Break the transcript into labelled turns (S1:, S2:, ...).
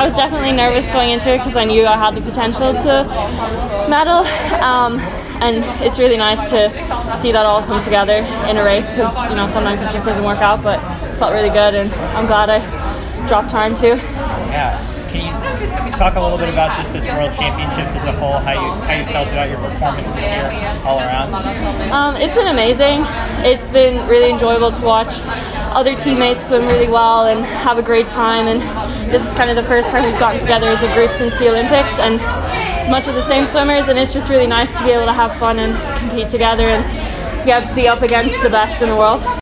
S1: I was definitely nervous going into it because I knew I had the potential to medal, and it's really nice to see that all come together in a race because sometimes it just doesn't work out, but it felt really good and I'm glad I dropped time too.
S2: Yeah. Can you talk a little bit about just this World Championships as a whole, how you felt about your performances here all around?
S1: It's been amazing. It's been really enjoyable to watch other teammates swim really well and have a great time, and this is kind of the first time we've gotten together as a group since the Olympics, and it's much of the same swimmers, and it's just really nice to be able to have fun and compete together and be up against the best in the world.